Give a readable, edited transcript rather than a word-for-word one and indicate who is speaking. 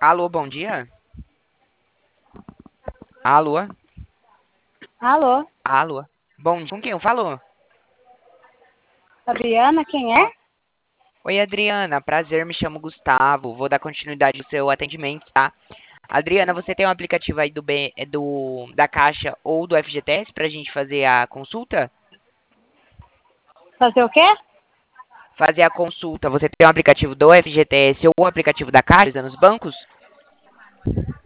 Speaker 1: Alô, bom dia? Alô?
Speaker 2: Alô,
Speaker 1: Alô? Bom, com quem eu falo?
Speaker 2: Fabiana, quem é?
Speaker 1: Oi, Adriana. Prazer, me chamo Gustavo. Vou dar continuidade ao seu atendimento, tá? Adriana, você tem um aplicativo aí da Caixa ou do FGTS pra gente fazer a consulta?
Speaker 2: Fazer o quê?
Speaker 1: Fazer a consulta. Você tem um aplicativo do FGTS ou um aplicativo da Caixa nos bancos?